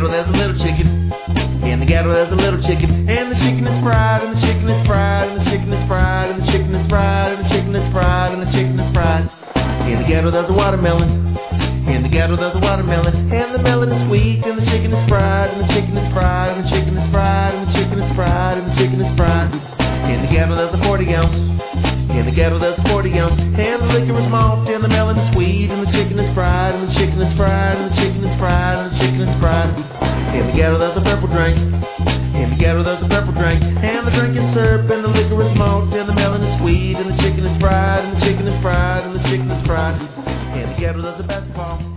ghetto there's a little chicken. In the ghetto there's a little chicken. And the chicken is fried, and the chicken is fried, and the chicken is fried, and the chicken is fried, and the chicken is fried, and the chicken is fried. In the ghetto there's a watermelon. In the ghetto there's a watermelon. And the melon is sweet, and the chicken is fried, and the chicken is fried, and the chicken is fried, and the chicken is fried, and the chicken is fried. In the ghetto there's a 40 ounce. In the ghetto there's a 40 ounce. And the liquor is malt, and the melon is sweet, and the chicken is fried, and the chicken is fried, and the chicken is fried, and the chicken is fried. In the ghetto there's a purple drink. In the ghetto there's a purple drink. And the drink is syrup, and the liquor is malt, and the melon is sweet, and the chicken is fried, and the chicken is fried, and the chicken is fried. In the ghetto there's a basketball.